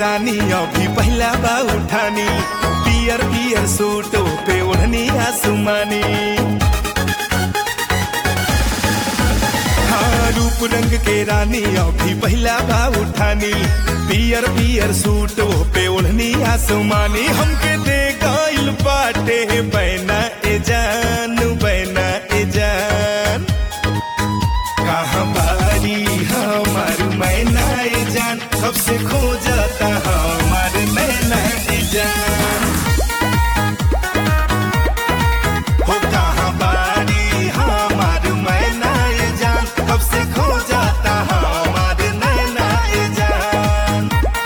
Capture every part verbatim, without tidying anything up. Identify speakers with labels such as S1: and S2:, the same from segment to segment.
S1: रानी अभी पहला बा उठानी, पियर पियर सूटो पे ओढ़नी आसमानी। हाँ रूप रंग के रानी अभी पहला बा उठानी, पियर पियर सूटो पे ओढ़नी आसमानी। हमके दे गइल बाटे बैना ए जान, बैना ए जान। कहाँ बारी हमार मैना ए जान, सबसे खो जाता हमार मैना ए जान। हो कहाँ बारी हमार मैना ए जान, सबसे खो जाता हमार मैना ए जान।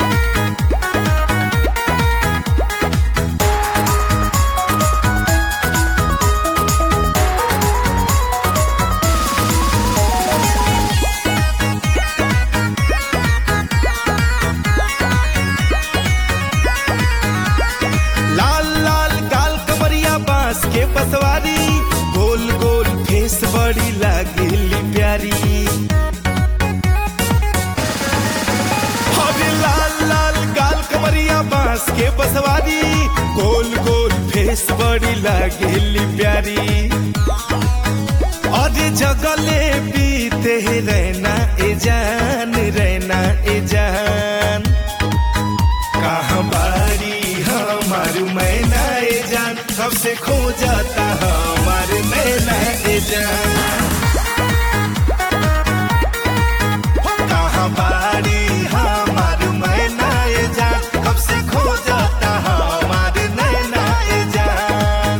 S1: के बसवारी गोल गोल फेस बड़ी लागेली प्यारी। अरे लाल लाल गाल कमरिया बांस के बसवारी, गोल गोल फेस बड़ी लागेली प्यारी। अरे जगले बीते रहना ए जान, रहना ए जान। कहाँ बारी हमार मैना ए जान, सबसे खो जाता हमार मैना ए जान। कहाँ बारी हमार मैना ए जान, सबसे खो जाता हमार मैना ए जान।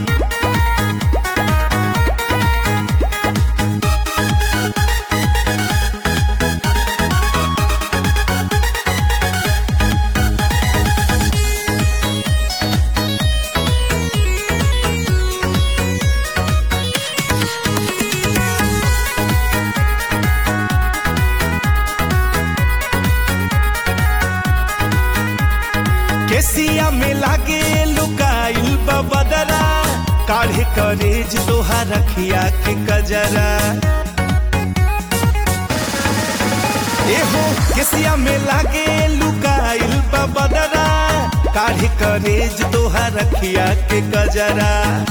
S1: केसिया में लागे लुकाइल बदरा, काढ़े करेज तोहार रखिया के कजरा। एहो केसिया में लागे लुकाइल बदरा, काढ़े करेज तोहार रखिया के कजरा।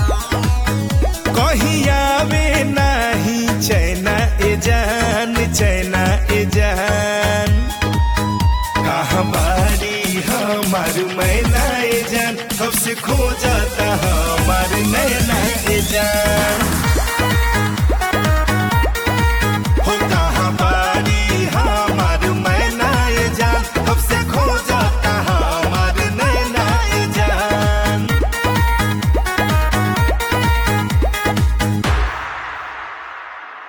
S1: कहीं आवे नाही चैना ए जान, चैना ए जान। कहाँ बारी हमार मैना ए जान, सबसे खो जाता हमार नैना ए जान।